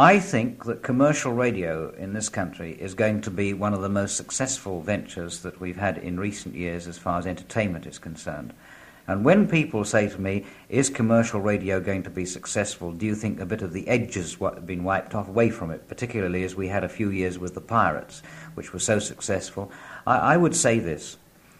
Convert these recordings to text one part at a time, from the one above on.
I think that commercial radio in this country is going to be one of the most successful ventures that we've had in recent years as far as entertainment is concerned. And when people say to me, is commercial radio going to be successful, do you think a bit of the edges have been wiped off away from it, particularly as we had a few years with the Pirates, which were so successful? I would say this.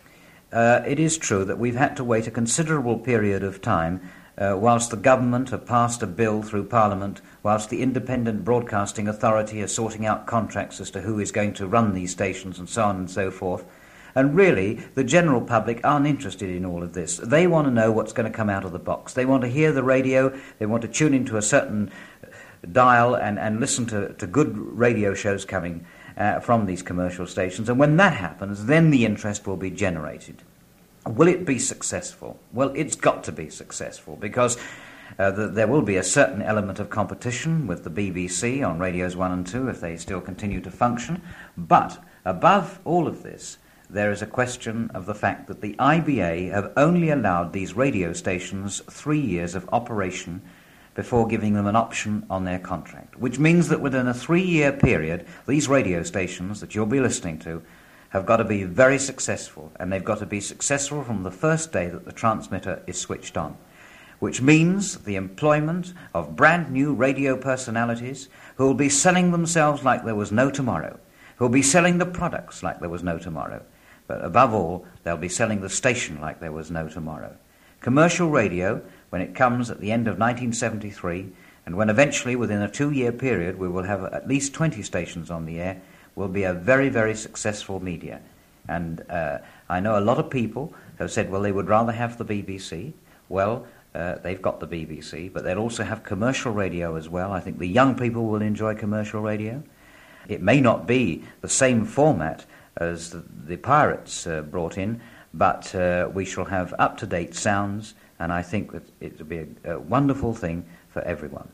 It is true that we've had to wait a considerable period of time whilst the government have passed a bill through Parliament, whilst the Independent Broadcasting Authority is sorting out contracts as to who is going to run these stations and so on and so forth. And really, the general public aren't interested in all of this. They want to know what's going to come out of the box. They want to hear the radio, they want to tune into a certain dial and listen to good radio shows coming from these commercial stations. And when that happens, then the interest will be generated. Will it be successful? Well, it's got to be successful because there will be a certain element of competition with the BBC on Radios 1 and 2 if they still continue to function. But above all of this, there is a question of the fact that the IBA have only allowed these radio stations 3 years of operation before giving them an option on their contract, which means that within a 3-year period, these radio stations that you'll be listening to have got to be very successful, and they've got to be successful from the first day that the transmitter is switched on, which means the employment of brand new radio personalities who will be selling themselves like there was no tomorrow, who will be selling the products like there was no tomorrow. But above all, they'll be selling the station like there was no tomorrow. Commercial radio, when it comes at the end of 1973, and when eventually within a 2-year period we will have at least 20 stations on the air, will be a very, very successful media. And I know a lot of people have said, well, they would rather have the BBC. Well, they've got the BBC, but they'll also have commercial radio as well. I think the young people will enjoy commercial radio. It may not be the same format as the Pirates brought in, but we shall have up-to-date sounds, and I think that it will be a wonderful thing for everyone.